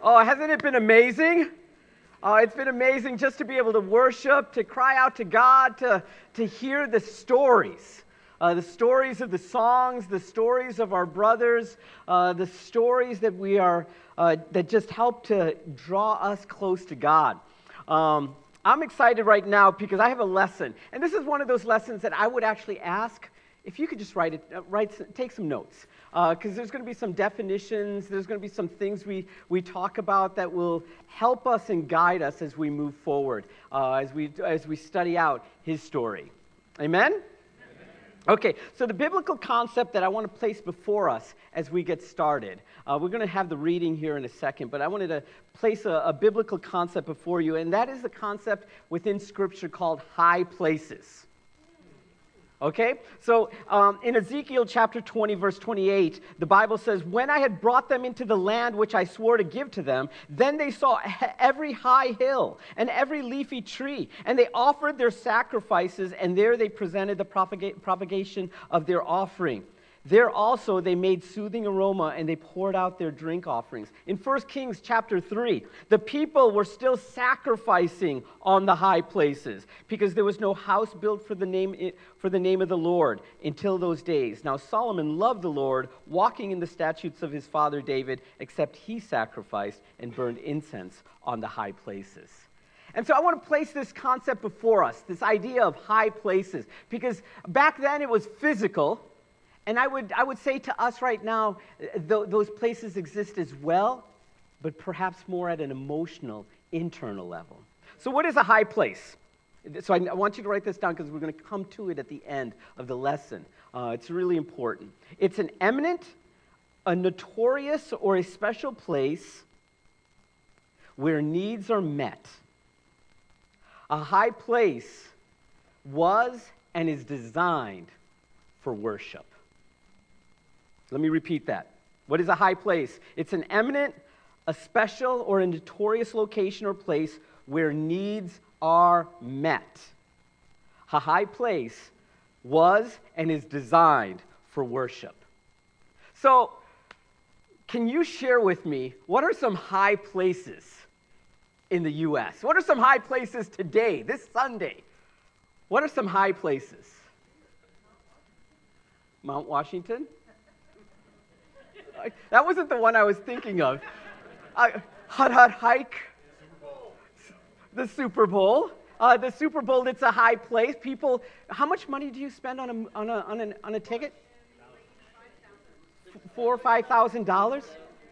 Oh, hasn't it been amazing? It's been amazing just to be able to worship, to cry out to God, to hear the stories of the songs, the stories of our brothers, the stories that that just help to draw us close to God. I'm excited right now because I have a lesson, and this is one of those lessons that I would actually ask if you could just take some notes, because there's going to be some definitions, there's going to be some things we talk about that will help us and guide us as we move forward, as we study out his story. Amen? Okay, so the biblical concept that I want to place before us as we get started, we're going to have the reading here in a second, but I wanted to place a biblical concept before you, and that is the concept within Scripture called high places. Okay, so in Ezekiel chapter 20, verse 28, the Bible says, "When I had brought them into the land which I swore to give to them, then they saw every high hill and every leafy tree, and they offered their sacrifices, and there they presented the propagation of their offering. There also they made soothing aroma, and they poured out their drink offerings." In 1 Kings chapter 3, the people were still sacrificing on the high places because there was no house built for the name of the Lord until those days. Now Solomon loved the Lord, walking in the statutes of his father David, except he sacrificed and burned incense on the high places. And so I want to place this concept before us, this idea of high places, because back then it was physical. And I would say to us right now, those places exist as well, but perhaps more at an emotional, internal level. So what is a high place? So I want you to write this down because we're going to come to it at the end of the lesson. It's really important. It's an eminent, a notorious, or a special place where needs are met. A high place was and is designed for worship. Let me repeat that. What is a high place? It's an eminent, a special, or a notorious location or place where needs are met. A high place was and is designed for worship. So, can you share with me what are some high places in the U.S.? What are some high places today, this Sunday? What are some high places? Mount Washington? That wasn't the one I was thinking of. Hut Hike. The Super Bowl. The Super Bowl, it's a high place. People, how much money do you spend on a ticket? $4,000 or $5,000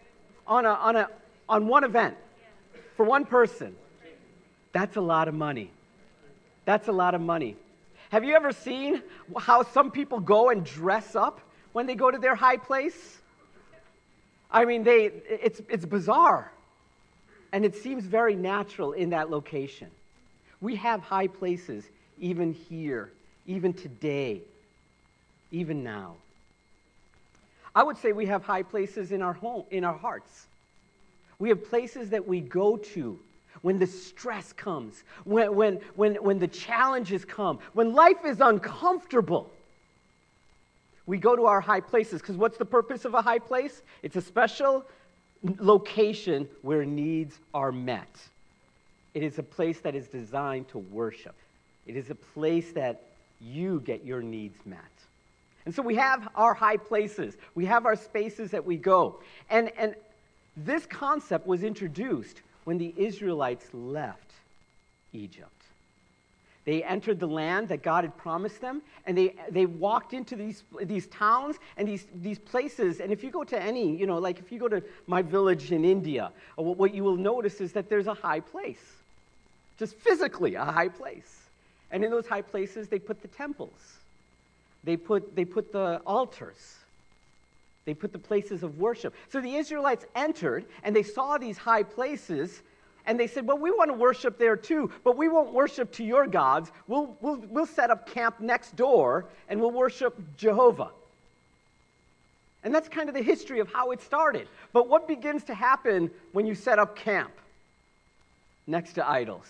on one event for one person. That's a lot of money. That's a lot of money. Have you ever seen how some people go and dress up when they go to their high place? I mean, it's bizarre, and it seems very natural in that location. We have high places even here, even today, even now. I would say we have high places in our home, in our hearts. We have places that we go to when the stress comes, when the challenges come, when life is uncomfortable. We go to our high places, because what's the purpose of a high place? It's a special location where needs are met. It is a place that is designed to worship. It is a place that you get your needs met. And so we have our high places. We have our spaces that we go. And this concept was introduced when the Israelites left Egypt. They entered the land that God had promised them, and they walked into these towns and these places. And if you go to any, like if you go to my village in India, what you will notice is that there's a high place, just physically a high place. And in those high places, they put the temples, they put the altars, they put the places of worship. So the Israelites entered, and they saw these high places. And they said, well, we want to worship there too, but we won't worship to your gods. We'll set up camp next door, and we'll worship Jehovah. And that's kind of the history of how it started. But what begins to happen when you set up camp next to idols?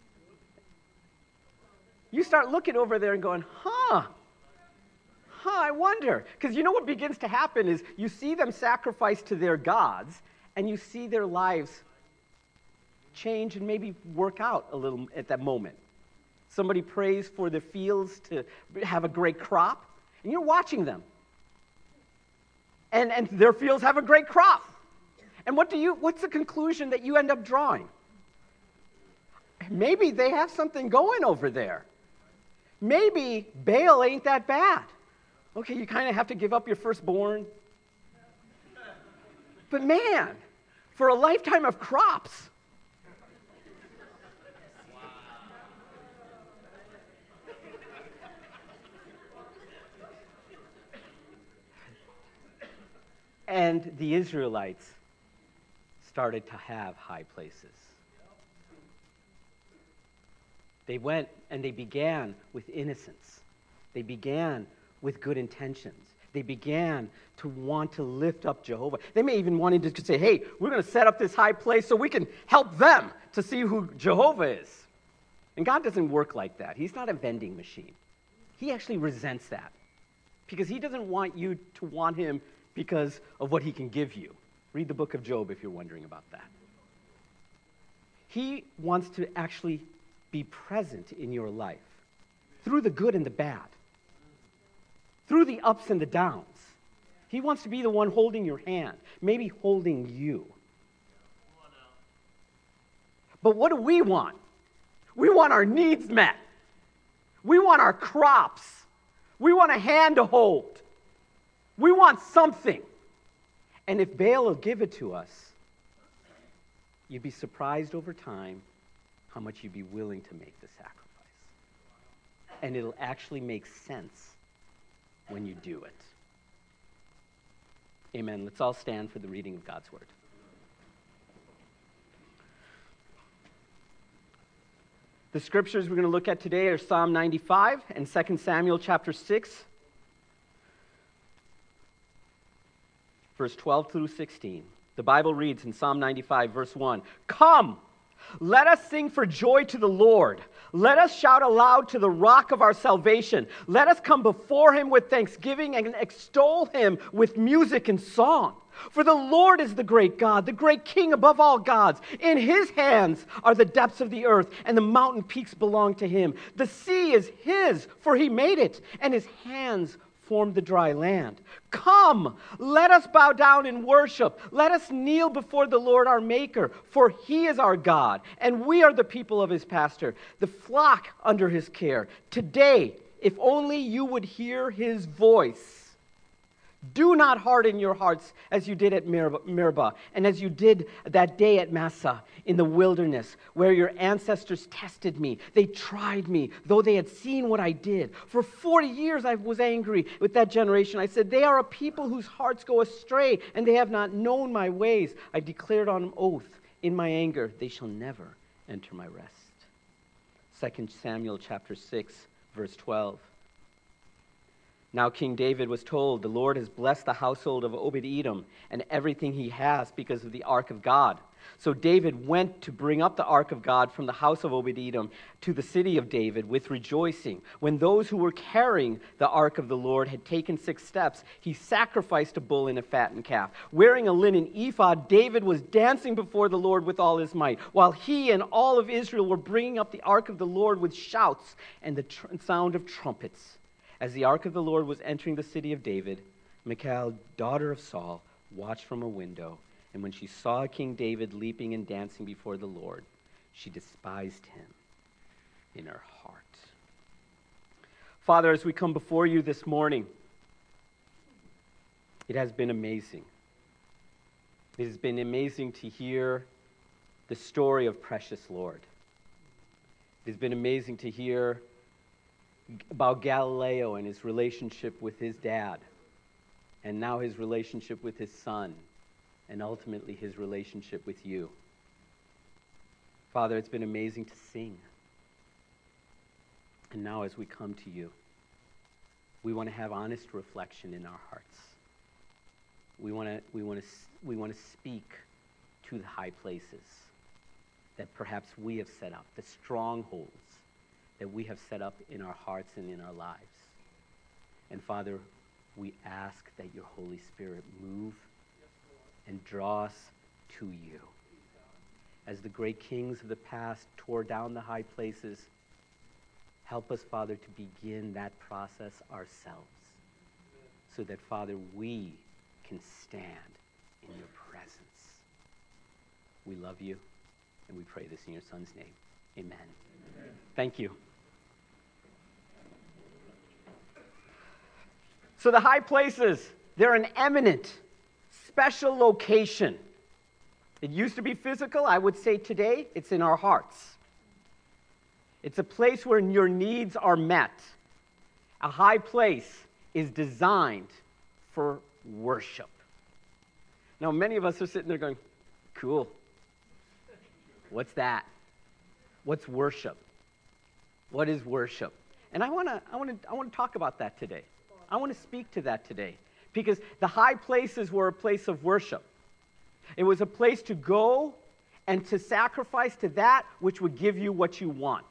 You start looking over there and going, I wonder. Because you know what begins to happen is you see them sacrifice to their gods, and you see their lives change and maybe work out a little at that moment. Somebody prays for the fields to have a great crop, and you're watching them. And their fields have a great crop. And what's the conclusion that you end up drawing? Maybe they have something going over there. Maybe Baal ain't that bad. Okay, you kind of have to give up your firstborn. But man, for a lifetime of crops, and the Israelites started to have high places. They went and they began with innocence. They began with good intentions. They began to want to lift up Jehovah. They may even wanted to say, hey, we're going to set up this high place so we can help them to see who Jehovah is. And God doesn't work like that. He's not a vending machine. He actually resents that because he doesn't want you to want him because of what he can give you. Read the book of Job if you're wondering about that. He wants to actually be present in your life through the good and the bad, through the ups and the downs. He wants to be the one holding your hand, maybe holding you. But what do we want? We want our needs met. We want our crops. We want a hand to hold. We want something. And if Baal will give it to us, you'd be surprised over time how much you'd be willing to make the sacrifice. And it'll actually make sense when you do it. Amen. Let's all stand for the reading of God's word. The scriptures we're going to look at today are Psalm 95 and 2 Samuel chapter 6, verse 12 through 16. The Bible reads in Psalm 95, verse 1, "Come, let us sing for joy to the Lord. Let us shout aloud to the rock of our salvation. Let us come before him with thanksgiving and extol him with music and song. For the Lord is the great God, the great King above all gods. In his hands are the depths of the earth, and the mountain peaks belong to him. The sea is his, for he made it, and his hands formed the dry land. Come, let us bow down and worship. Let us kneel before the Lord our Maker, for he is our God, and we are the people of his pasture, the flock under his care. Today, if only you would hear his voice. Do not harden your hearts as you did at Meribah, and as you did that day at Massah in the wilderness, where your ancestors tested me. They tried me, though they had seen what I did. For 40 years I was angry with that generation. I said, they are a people whose hearts go astray, and they have not known my ways. I declared on oath in my anger, they shall never enter my rest. 2 Samuel chapter 6, verse 12. Now King David was told, the Lord has blessed the household of Obed-Edom and everything he has because of the ark of God. So David went to bring up the ark of God from the house of Obed-Edom to the city of David with rejoicing. When those who were carrying the ark of the Lord had taken 6 steps, he sacrificed a bull and a fattened calf. Wearing a linen ephod, David was dancing before the Lord with all his might, while he and all of Israel were bringing up the ark of the Lord with shouts and the sound of trumpets. As the ark of the Lord was entering the city of David, Michal, daughter of Saul, watched from a window, and when she saw King David leaping and dancing before the Lord, she despised him in her heart. Father, as we come before you this morning, it has been amazing. It has been amazing to hear the story of precious Lord. It has been amazing to hear about Galileo and his relationship with his dad, and now his relationship with his son, and ultimately his relationship with you. Father, it's been amazing to sing. And now as we come to you, we want to have honest reflection in our hearts. We want to speak to the high places that perhaps we have set up, the strongholds that we have set up in our hearts and in our lives. And Father, we ask that your Holy Spirit move and draw us to you as the great kings of the past tore down the high places, help us, Father, to begin that process ourselves so that, Father, we can stand in your presence. We love you, and we pray this in your Son's name. Amen. Amen. Thank you. So the high places, they're an eminent, special location. It used to be physical. I would say today it's in our hearts. It's a place where your needs are met. A high place is designed for worship. Now, many of us are sitting there going, cool. What's that? What's worship? What is worship? And I want to talk about that today. I want to speak to that today because the high places were a place of worship. It was a place to go and to sacrifice to that which would give you what you want.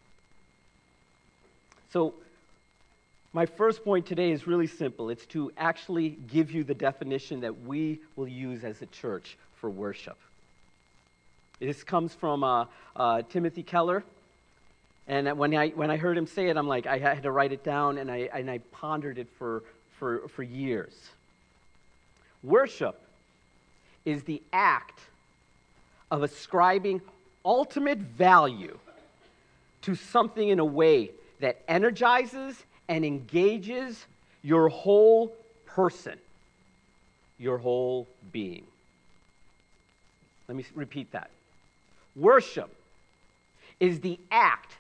So, my first point today is really simple. It's to actually give you the definition that we will use as a church for worship. This comes from Timothy Keller. And when I heard him say it, I'm like, I had to write it down, and I pondered it for years. Worship is the act of ascribing ultimate value to something in a way that energizes and engages your whole person, your whole being. Let me repeat that. Worship is the act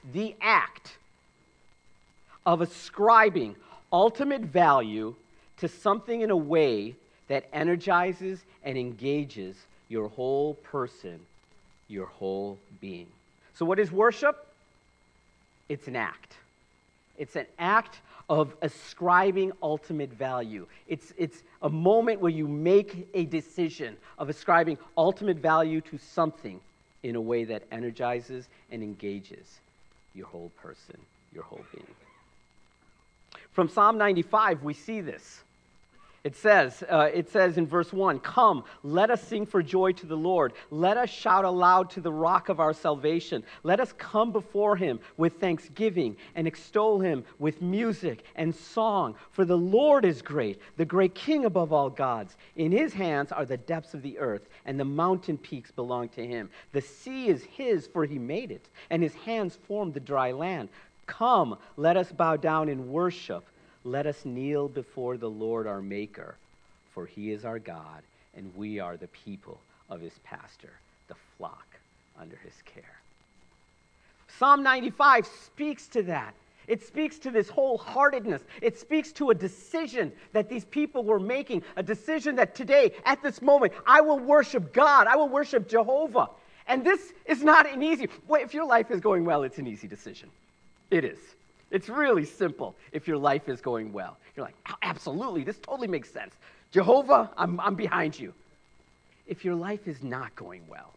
of ascribing ultimate value to something in a way that energizes and engages your whole person, your whole being. So what is worship? It's an act. It's an act of ascribing ultimate value. It's a moment where you make a decision of ascribing ultimate value to something in a way that energizes and engages your whole person, your whole being. From Psalm 95, we see this. It says in verse 1, "Come, let us sing for joy to the Lord. Let us shout aloud to the rock of our salvation. Let us come before him with thanksgiving and extol him with music and song. For the Lord is great, the great King above all gods. In his hands are the depths of the earth, and the mountain peaks belong to him. The sea is his, for he made it, and his hands formed the dry land. Come, let us bow down in worship. Let us kneel before the Lord our Maker, for he is our God, and we are the people of his pasture, the flock under his care." Psalm 95 speaks to that. It speaks to this wholeheartedness. It speaks to a decision that these people were making, a decision that today, at this moment, I will worship God. I will worship Jehovah. And this is not an easy, well, if your life is going well, it's an easy decision. It is. It's really simple if your life is going well. You're like, oh, absolutely, this totally makes sense. Jehovah, I'm behind you. If your life is not going well,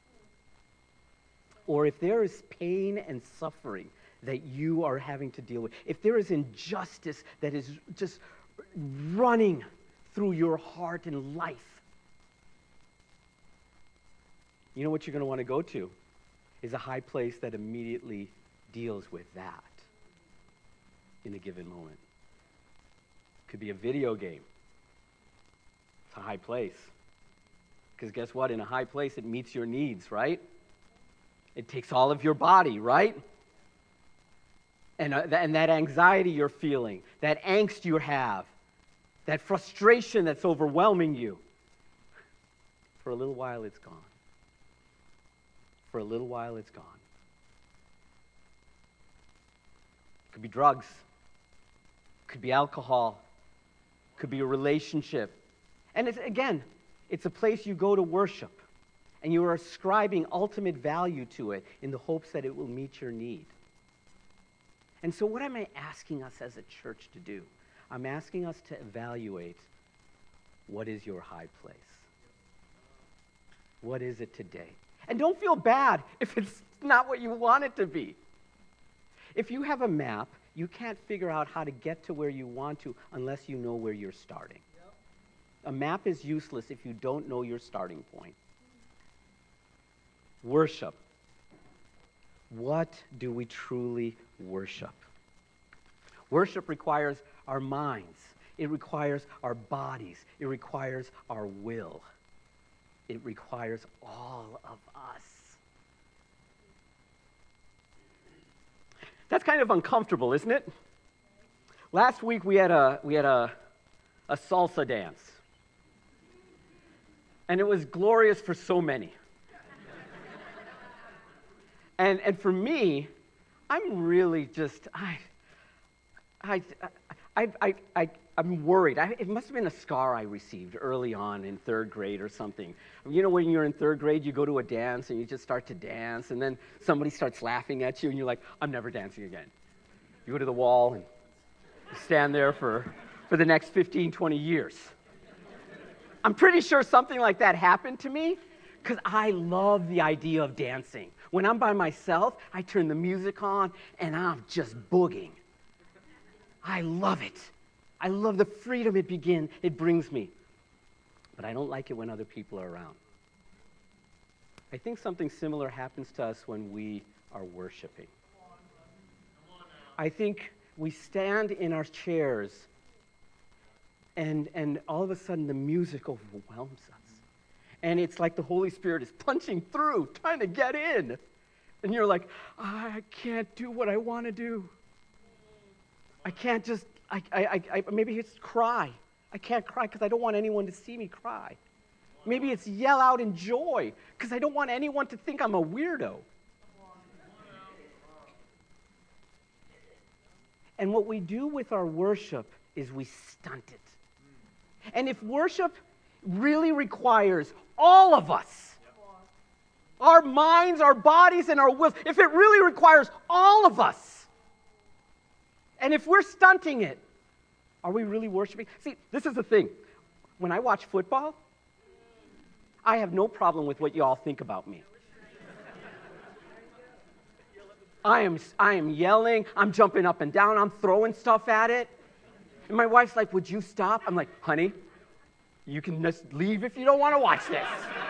or if there is pain and suffering that you are having to deal with, if there is injustice that is just running through your heart and life, you know what you're going to want to go to is a high place that immediately deals with that in a given moment. Could be a video game. It's a high place. Because guess what? In a high place, it meets your needs, right? It takes all of your body, right? And that anxiety you're feeling, that angst you have, that frustration that's overwhelming you, for a little while it's gone. For a little while it's gone. Could be drugs. Could be alcohol. Could be a relationship. And it's a place you go to worship. And you are ascribing ultimate value to it in the hopes that it will meet your need. And so what am I asking us as a church to do? I'm asking us to evaluate, what is your high place? What is it today? And don't feel bad if it's not what you want it to be. If you have a map, you can't figure out how to get to where you want to unless you know where you're starting. Yep. A map is useless if you don't know your starting point. Worship. What do we truly worship? Worship requires our minds. It requires our bodies. It requires our will. It requires all of us. That's kind of uncomfortable, isn't it? Last week we had a salsa dance. And it was glorious for so many. And for me, I'm really just I'm worried. It must have been a scar I received early on in third grade or something. You know, when you're in third grade, you go to a dance and you just start to dance, and then somebody starts laughing at you, and you're like, I'm never dancing again. You go to the wall and you stand there for the next 15, 20 years. I'm pretty sure something like that happened to me because I love the idea of dancing. When I'm by myself, I turn the music on and I'm just boogieing. I love it. I love the freedom it brings me. But I don't like it when other people are around. I think something similar happens to us when we are worshiping. I think we stand in our chairs and all of a sudden the music overwhelms us. And it's like the Holy Spirit is punching through, trying to get in. And you're like, I can't do what I want to do. I can't just, maybe it's cry. I can't cry because I don't want anyone to see me cry. Maybe it's yell out in joy because I don't want anyone to think I'm a weirdo. And what we do with our worship is we stunt it. And if worship really requires all of us, our minds, our bodies, and our wills, if it really requires all of us, and if we're stunting it, are we really worshiping? See, this is the thing. When I watch football, I have no problem with what you all think about me. I am yelling, I'm jumping up and down, I'm throwing stuff at it. And my wife's like, would you stop? I'm like, honey, you can just leave if you don't want to watch this.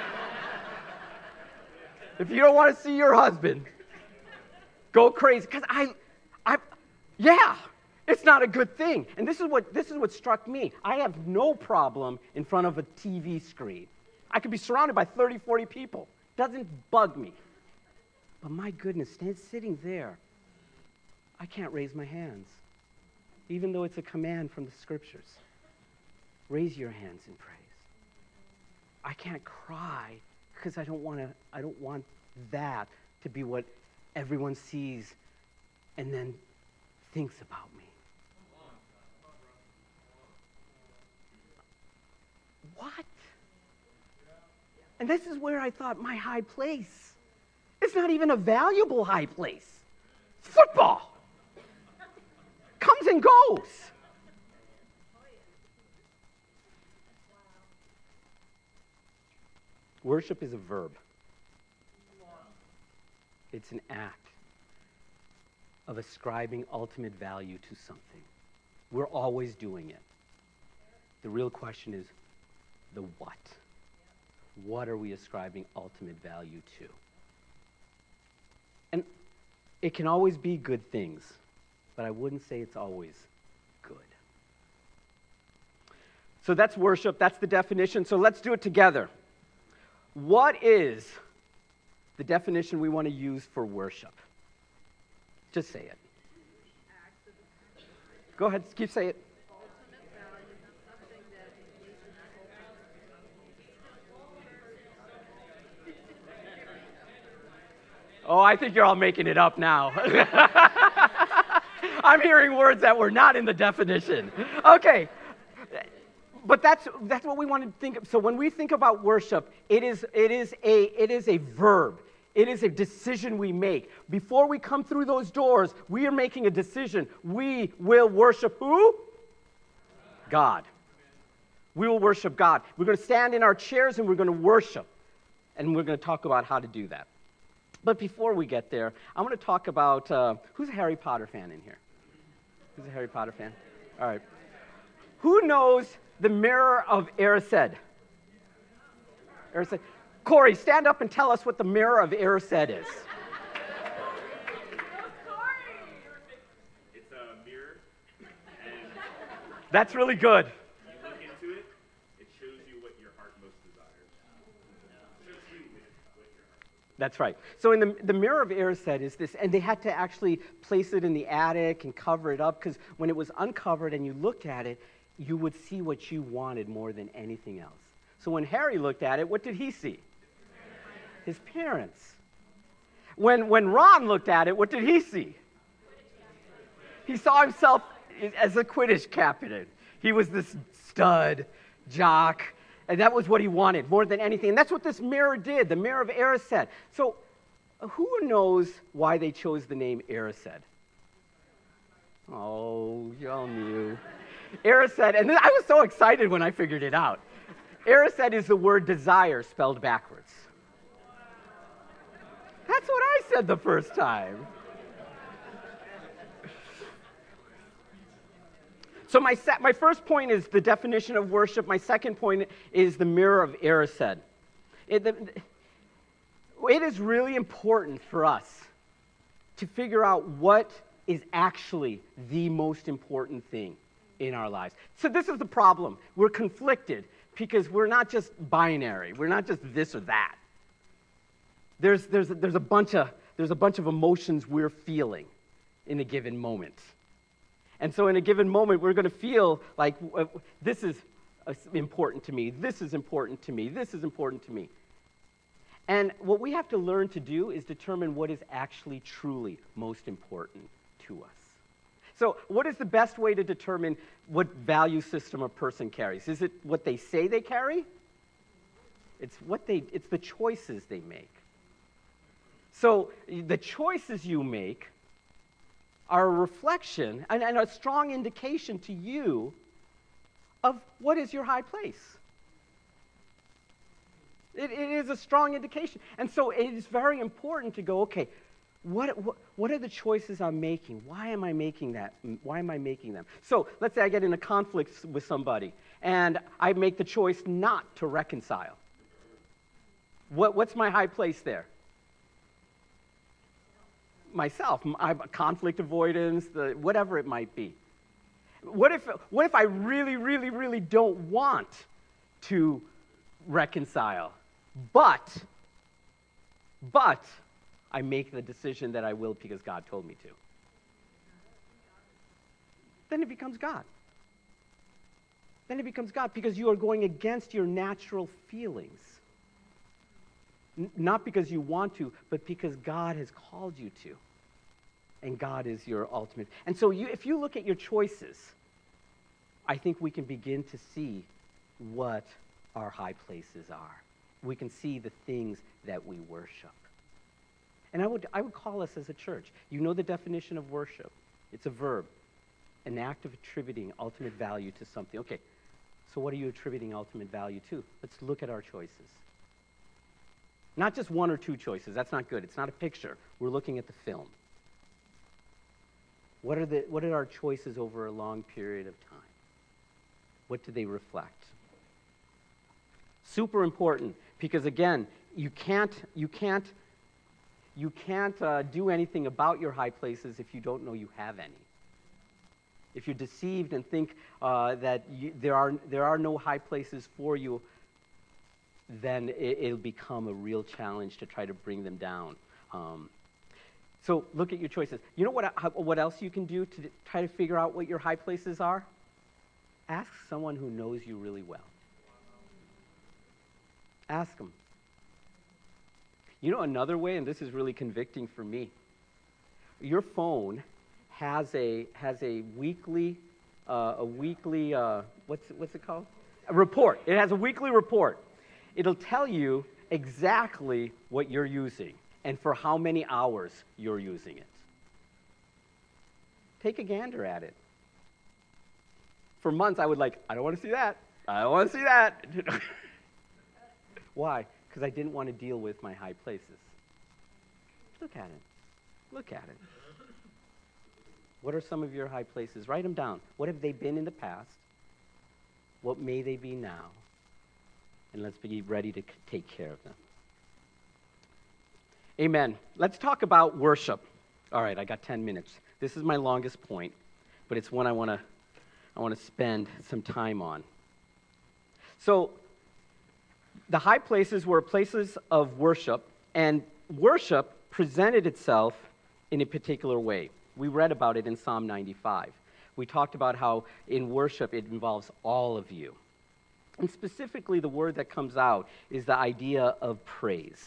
If you don't want to see your husband go crazy. Because it's not a good thing. And this is what struck me. I have no problem in front of a TV screen. I could be surrounded by 30, 40 people. Doesn't bug me. But my goodness, sitting there, I can't raise my hands, even though it's a command from the scriptures. Raise your hands in praise. I can't cry because I don't want that to be what everyone sees and then thinks about me. What? And this is where I thought my high place. It's not even a valuable high place. Football comes and goes. Worship is a verb. It's an act of ascribing ultimate value to something. We're always doing it. The real question is the what. What are we ascribing ultimate value to? And it can always be good things, but I wouldn't say it's always good. So that's worship. That's the definition. So let's do it together. What is the definition we want to use for worship? Just say it. Go ahead, keep saying it. Oh, I think you're all making it up now. I'm hearing words that were not in the definition. Okay. But that's what we want to think of. So when we think about worship, it is a verb. It is a decision we make. Before we come through those doors, we are making a decision. We will worship who? God. We will worship God. We're going to stand in our chairs and we're going to worship. And we're going to talk about how to do that. But before we get there, I want to talk about, who's a Harry Potter fan in here? Who's a Harry Potter fan? All right. Who knows the Mirror of Erised? Erised. Corey, stand up and tell us what the mirror of Erised is. It's a mirror, and That's really good. you look into it, it shows you what your heart most desires. It shows you what your heart most That's right. So in the mirror of Erised is this, and they had to actually place it in the attic and cover it up, because when it was uncovered and you looked at it, you would see what you wanted more than anything else. So when Harry looked at it, what did he see? His parents. When Ron looked at it, what did he see? He saw himself as a Quidditch captain. He was this stud, jock, and that was what he wanted more than anything. And that's what this mirror did, the mirror of Erised. So who knows why they chose the name Erised? Oh, y'all knew. Erised, and I was so excited when I figured it out. Erised is the word desire spelled backwards. That's what I said the first time. So my first point is the definition of worship. My second point is the mirror of Erised. It is really important for us to figure out what is actually the most important thing in our lives. So this is the problem. We're conflicted because we're not just binary. We're not just this or that. There's a bunch of emotions we're feeling in a given moment. And so in a given moment, we're going to feel like this is important to me, this is important to me, this is important to me. And what we have to learn to do is determine what is actually truly most important to us. So what is the best way to determine what value system a person carries? Is it what they say they carry? It's the choices they make. So the choices you make are a reflection and a strong indication to you of what is your high place. It is a strong indication. And so it is very important to go, okay, what are the choices I'm making? Why am I making that? Why am I making them? So let's say I get in a conflict with somebody and I make the choice not to reconcile. What's my high place there? Myself, conflict avoidance, whatever it might be. What if I really, really, really don't want to reconcile, but I make the decision that I will because God told me to? Then it becomes God. Then it becomes God because you are going against your natural feelings. Not because you want to, but because God has called you to. And God is your ultimate. And so if you look at your choices, I think we can begin to see what our high places are. We can see the things that we worship. And I would call us as a church. You know the definition of worship. It's a verb, an act of attributing ultimate value to something. Okay, so what are you attributing ultimate value to? Let's look at our choices. Not just one or two choices. That's not good. It's not a picture. We're looking at the film. What are our choices over a long period of time? What do they reflect? Super important, because again, you can't do anything about your high places if you don't know you have any. If you're deceived and think that there are no high places for you, then it'll become a real challenge to try to bring them down. So look at your choices. You know what else you can do to try to figure out what your high places are? Ask someone who knows you really well. Ask them. You know another way, and this is really convicting for me. Your phone has a weekly what's it called? A report. It has a weekly report. It'll tell you exactly what you're using and for how many hours you're using it. Take a gander at it. For months, I don't want to see that. I don't want to see that. Why? Because I didn't want to deal with my high places. Look at it. Look at it. What are some of your high places? Write them down. What have they been in the past? What may they be now? And let's be ready to take care of them. Amen. Let's talk about worship. All right, I got 10 minutes. This is my longest point, but it's one I want to spend some time on. So, the high places were places of worship, and worship presented itself in a particular way. We read about it in Psalm 95. We talked about how in worship it involves all of you. And specifically, the word that comes out is the idea of praise.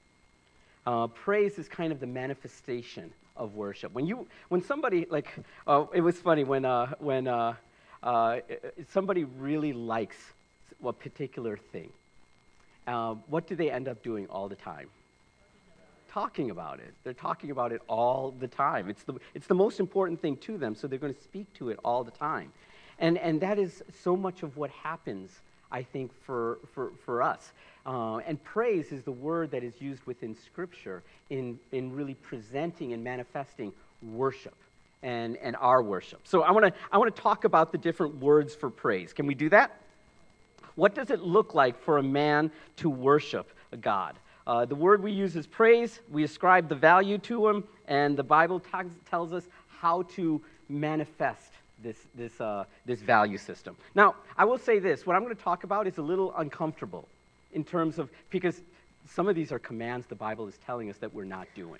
Praise is kind of the manifestation of worship. When somebody, it was funny when somebody really likes a particular thing, what do they end up doing all the time? Talking about it. They're talking about it all the time. It's the most important thing to them, so they're going to speak to it all the time. And that is so much of what happens, I think, for us. And praise is the word that is used within Scripture in really presenting and manifesting worship and our worship. So I want to talk about the different words for praise. Can we do that? What does it look like for a man to worship God? The word we use is praise. We ascribe the value to him, and the Bible tells us how to manifest this value system. Now, I will say this. What I'm going to talk about is a little uncomfortable in terms of, because some of these are commands the Bible is telling us that we're not doing.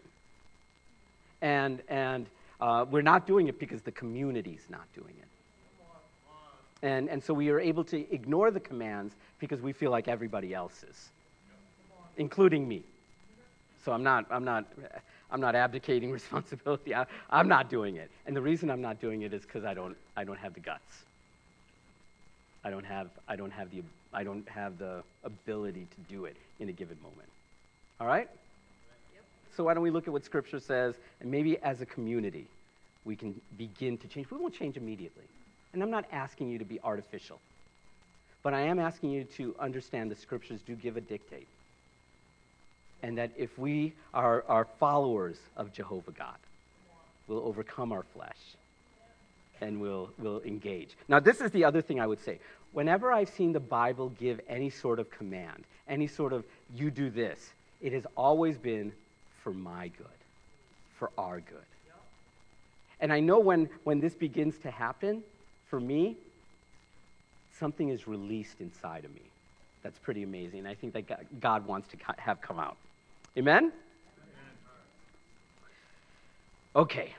And we're not doing it because the community's not doing it. And so we are able to ignore the commands because we feel like everybody else is, including me. So I'm not abdicating responsibility. I'm not doing it. And the reason I'm not doing it is because I don't have the guts. I don't have the ability to do it in a given moment. All right? Yep. So why don't we look at what Scripture says, and maybe as a community, we can begin to change. We won't change immediately. And I'm not asking you to be artificial. But I am asking you to understand the Scriptures do give a dictate. And that if we are followers of Jehovah God, we'll overcome our flesh and we'll engage. Now, this is the other thing I would say. Whenever I've seen the Bible give any sort of command, any sort of, you do this, it has always been for my good, for our good. And I know when this begins to happen, for me, something is released inside of me. That's pretty amazing. And I think that God wants to have come out. Amen? Okay.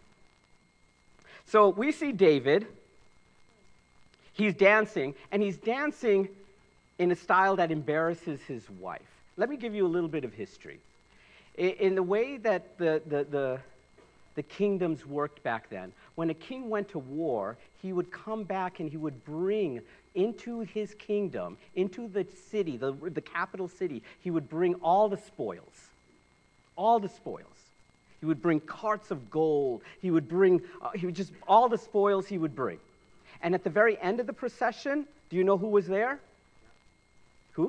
So we see David. He's dancing, and he's dancing in a style that embarrasses his wife. Let me give you a little bit of history. In the way that the kingdoms worked back then, when a king went to war, he would come back and he would bring into his kingdom, into the city, the capital city, he would bring all the spoils. All the spoils. He would bring carts of gold. He would bring, all the spoils he would bring. And at the very end of the procession, do you know who was there? Who?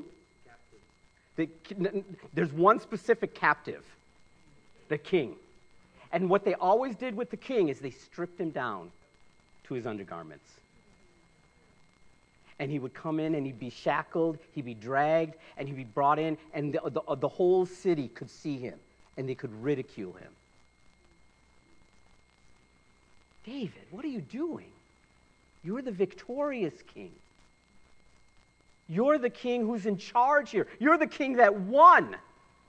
There's one specific captive, the king. And what they always did with the king is they stripped him down to his undergarments. And he would come in and he'd be shackled, he'd be dragged, and he'd be brought in, and the whole city could see him, and they could ridicule him. David, what are you doing? You're the victorious king. You're the king who's in charge here. You're the king that won.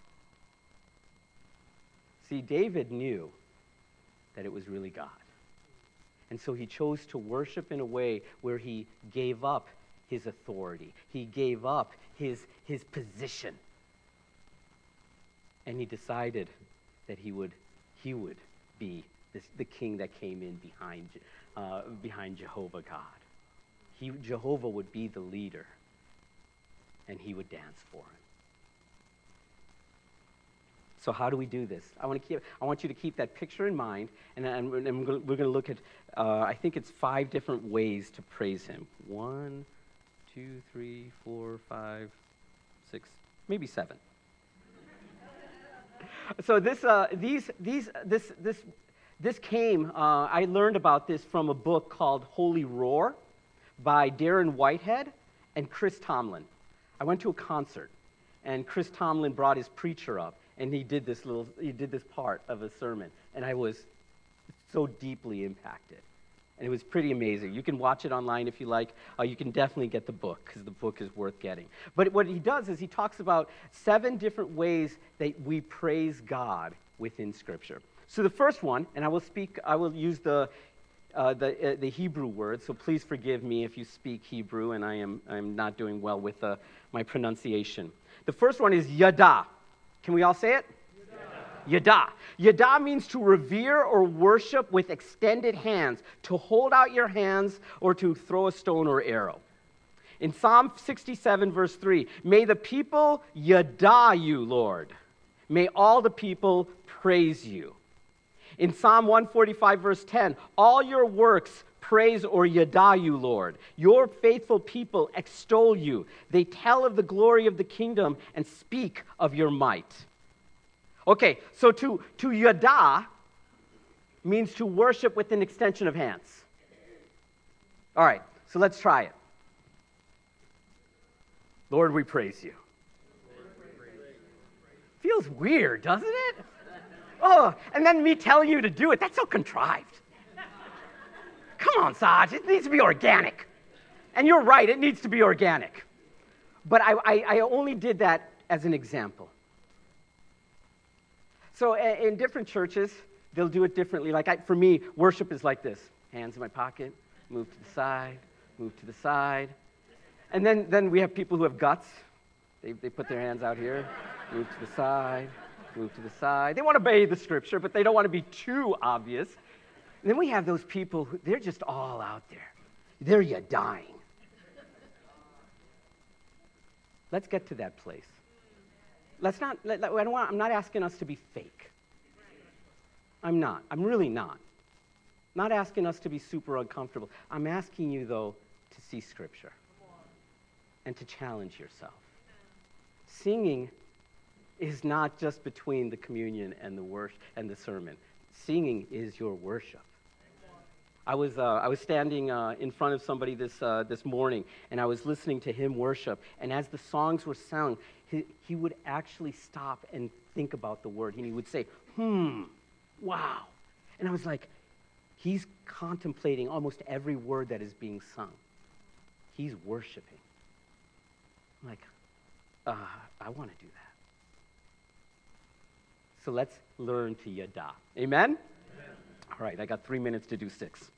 See, David knew that it was really God. And so he chose to worship in a way where he gave up his authority. He gave up his position. And he decided that he would be the king that came in behind Jehovah God. Jehovah would be the leader, and he would dance for him. So how do we do this? I want you to keep that picture in mind, and we're going to look at, I think it's 5 different ways to praise him. 1, 2, 3, 4, 5, 6, maybe 7. So this came. I learned about this from a book called Holy Roar by Darren Whitehead and Chris Tomlin. I went to a concert, and Chris Tomlin brought his preacher up. and he did this part of a sermon, and I was so deeply impacted. And it was pretty amazing. You can watch it online if you like. You can definitely get the book, because the book is worth getting. But what he does is he talks about 7 different ways that we praise God within Scripture. So the first one, and I will use the Hebrew word, so please forgive me if you speak Hebrew, and I'm not doing well with my pronunciation. The first one is yada. Can we all say it? Yada. Yada means to revere or worship with extended hands, to hold out your hands, or to throw a stone or arrow. In Psalm 67, verse 3, may the people yada you, Lord. May all the people praise you. In Psalm 145, verse 10, all your works praise or yada you, Lord. Your faithful people extol you. They tell of the glory of the kingdom and speak of your might. Okay, so to yada means to worship with an extension of hands. All right, so let's try it. Lord, we praise you. Feels weird, doesn't it? Oh, and then me telling you to do it, that's so contrived. Come on, Saj, it needs to be organic. And you're right, it needs to be organic. But I only did that as an example. So in different churches, they'll do it differently. For me, worship is like this. Hands in my pocket, move to the side, move to the side. And then we have people who have guts. They put their hands out here, move to the side, move to the side. They want to obey the Scripture, but they don't want to be too obvious. And then we have those people who, they're just all out there. They're dying. Let's get to that place. I'm not asking us to be fake. I'm not. I'm really not. Not asking us to be super uncomfortable. I'm asking you, though, to see Scripture and to challenge yourself. Singing is not just between the communion and the worship and the sermon. Singing is your worship. I was standing in front of somebody this morning, and I was listening to him worship. And as the songs were sung, he would actually stop and think about the word, and he would say, wow. And I was like, he's contemplating almost every word that is being sung. He's worshiping. I'm like, I want to do that. So let's learn to yada. Amen? All right, I got 3 minutes to do 6.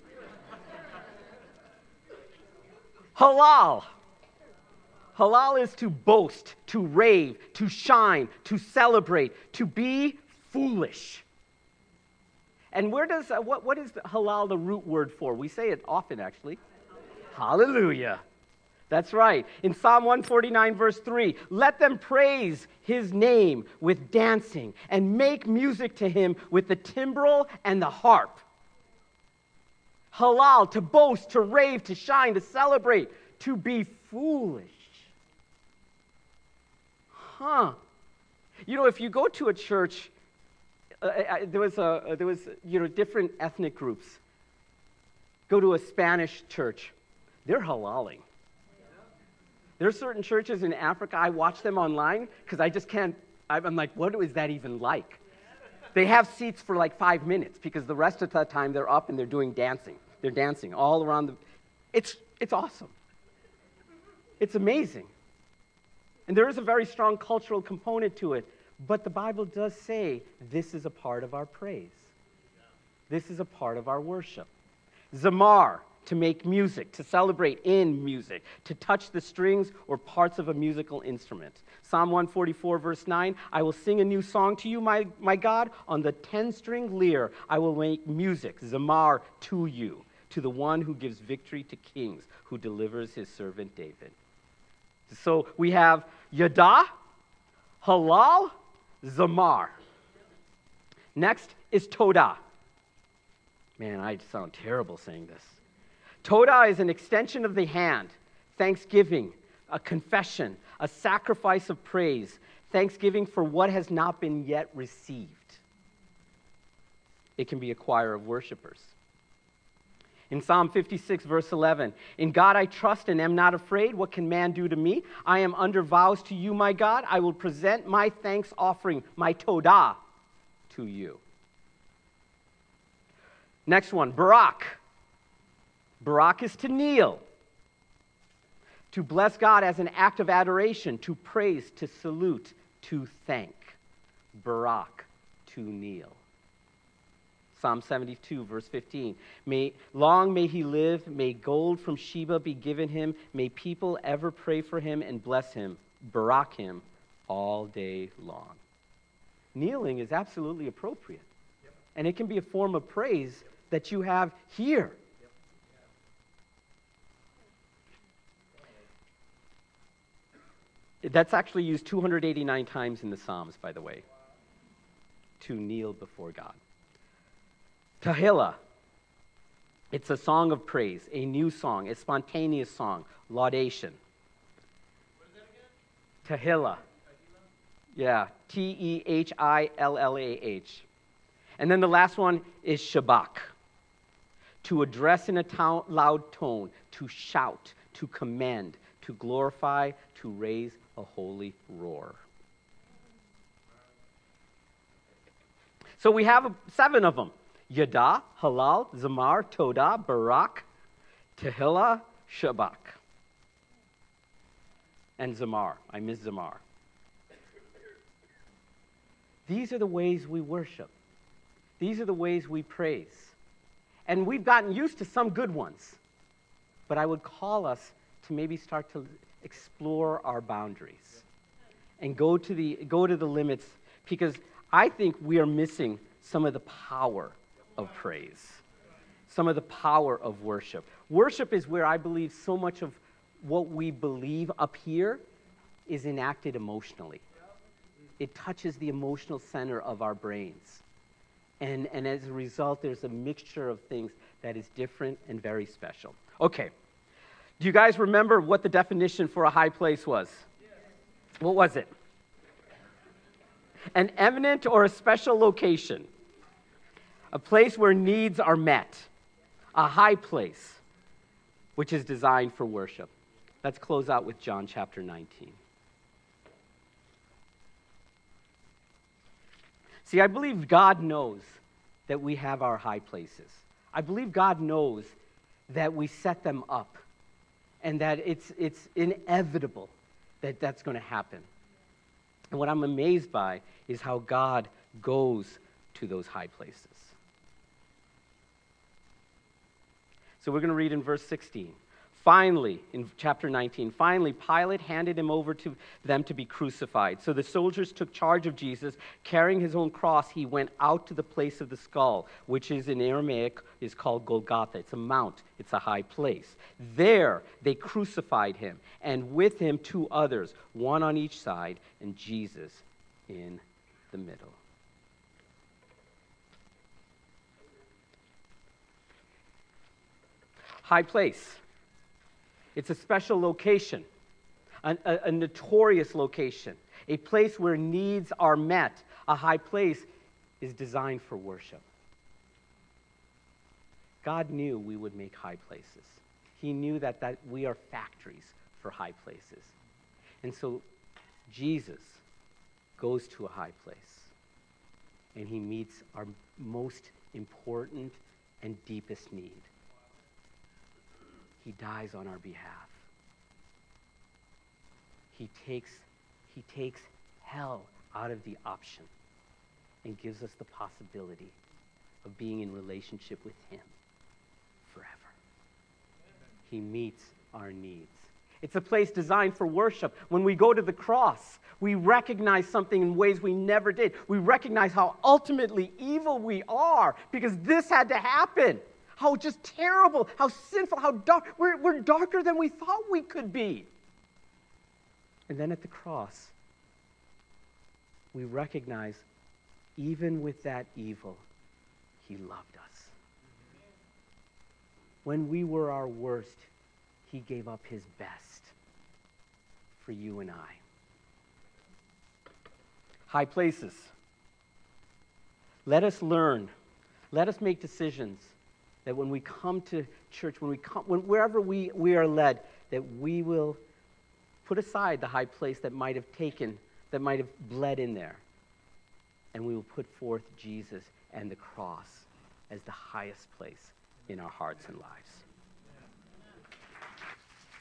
Halal. Halal is to boast, to rave, to shine, to celebrate, to be foolish. And what is halal the root word for? We say it often, actually. Hallelujah. That's right. In Psalm 149, verse 3, let them praise his name with dancing and make music to him with the timbrel and the harp. Halal, to boast, to rave, to shine, to celebrate, to be foolish. You know, if you go to a church, there was different ethnic groups. Go to a Spanish church, they're halaling. There are certain churches in Africa, I watch them online because I just can't, I'm like, what is that even like? They have seats for like 5 minutes because the rest of the time they're up and they're doing dancing. They're dancing all around it's awesome. It's amazing. And there is a very strong cultural component to it, but the Bible does say this is a part of our praise. This is a part of our worship. Zamar, to make music, to celebrate in music, to touch the strings or parts of a musical instrument. Psalm 144, verse 9, I will sing a new song to you, my God. On the 10-string lyre, I will make music, zamar, to you, to the one who gives victory to kings, who delivers his servant David. So we have yada, halal, zamar. Next is todah. Man, I sound terrible saying this. Todah is an extension of the hand, thanksgiving, a confession, a sacrifice of praise, thanksgiving for what has not been yet received. It can be a choir of worshipers. In Psalm 56, verse 11, in God I trust and am not afraid. What can man do to me? I am under vows to you, my God. I will present my thanks offering, my todah, to you. Next one, Barak. Barak is to kneel, to bless God as an act of adoration, to praise, to salute, to thank. Barak, to kneel. Psalm 72, verse 15. Long may he live, may gold from Sheba be given him, may people ever pray for him and bless him, Barak him all day long. Kneeling is absolutely appropriate. Yep. And it can be a form of praise that you have here. Yep. That's actually used 289 times in the Psalms, by the way, to kneel before God. Tehillah. It's a song of praise, a new song, a spontaneous song, laudation. What is that again? Tehillah. Yeah, Tehillah. And then the last one is Shabach. To address in a loud tone, to shout, to commend, to glorify, to raise a holy roar. So we have 7 of them. Yada, Halal, Zamar, Todah, Barak, Tehillah, Shabach. And Zamar. I miss Zamar. These are the ways we worship. These are the ways we praise. And we've gotten used to some good ones. But I would call us to maybe start to explore our boundaries and go to the limits, because I think we are missing some of the power of praise, some of the power of worship. Worship is where I believe so much of what we believe up here is enacted emotionally. It touches the emotional center of our brains. And as a result, there's a mixture of things that is different and very special. Okay. Do you guys remember what the definition for a high place was? Yes. What was it? An eminent or a special location. A place where needs are met. A high place, which is designed for worship. Let's close out with John chapter 19. See, I believe God knows that we have our high places. I believe God knows that we set them up and that it's inevitable that that's going to happen. And what I'm amazed by is how God goes to those high places. So we're going to read in verse 16. Finally, in chapter 19, finally, Pilate handed him over to them to be crucified. So the soldiers took charge of Jesus. Carrying his own cross, he went out to the place of the skull, which is in Aramaic is called Golgotha. It's a mount. It's a high place. There they crucified him, and with him 2 others, one on each side, and Jesus in the middle. High place. It's a special location, a notorious location, a place where needs are met. A high place is designed for worship. God knew we would make high places. He knew that we are factories for high places. And so Jesus goes to a high place, and he meets our most important and deepest need. He dies on our behalf. He takes hell out of the option and gives us the possibility of being in relationship with him forever. He meets our needs. It's a place designed for worship. When we go to the cross, we recognize something in ways we never did. We recognize how ultimately evil we are because this had to happen. How just terrible, how sinful, how dark. We're darker than we thought we could be. And then at the cross, we recognize even with that evil, he loved us. When we were our worst, he gave up his best for you and I. High places. Let us learn. Let us make decisions that when we come to church, wherever we are led, that we will put aside the high place that might have bled in there, and we will put forth Jesus and the cross as the highest place in our hearts and lives.